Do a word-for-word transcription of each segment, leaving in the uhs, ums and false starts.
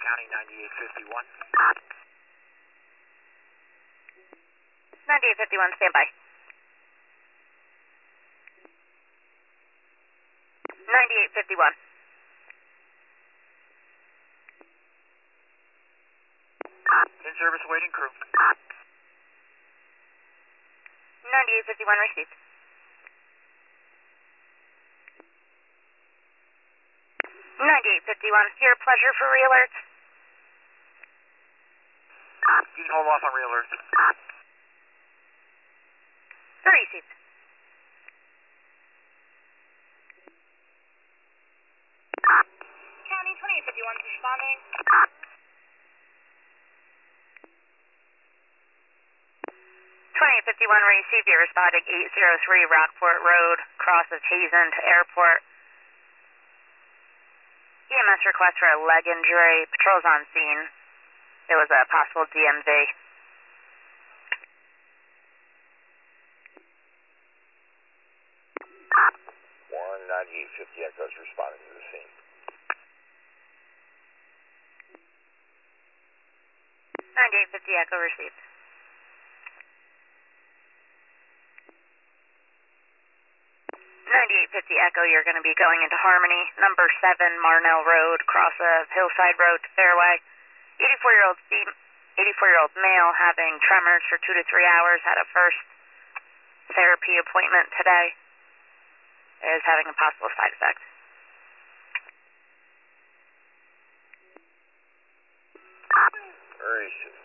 County ninety-eight fifty-one. ninety-eight fifty-one, standby. ninety-eight fifty-one. In service, waiting crew. ninety-eight fifty-one, received. ninety-eight fifty-one, here, pleasure for re-alerts. You can hold off on re-alerts. Three seats. County twenty-eight fifty-one responding. twenty-eight fifty-one, received. You're responding eight oh three Rockport Road, cross of Hazen to Airport. E M S request for a leg injury. Patrol's on scene. There was a possible D M V. one ninety-eight fifty Echo's responding to the scene. ninety-eight fifty Echo received. ninety-eight fifty Echo, you're going to be going into Harmony, number seven Marnell Road, cross of Hillside Road to Fairway. eighty-four-year-old eighty-four-year-old male having tremors for two to three hours, had a first therapy appointment today. Is having a possible side effect. Very soon.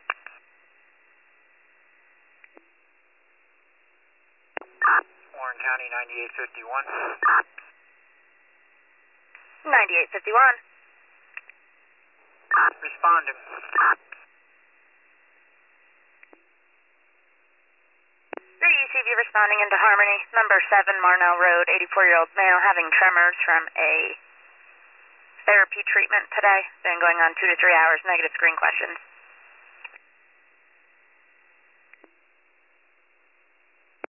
Warren County ninety-eight fifty-one. ninety-eight fifty-one. Responding. three U C V responding into Harmony, number seven Marnell Road, eighty-four-year-old male having tremors from a therapy treatment today. Been going on two to three hours, negative screen questions.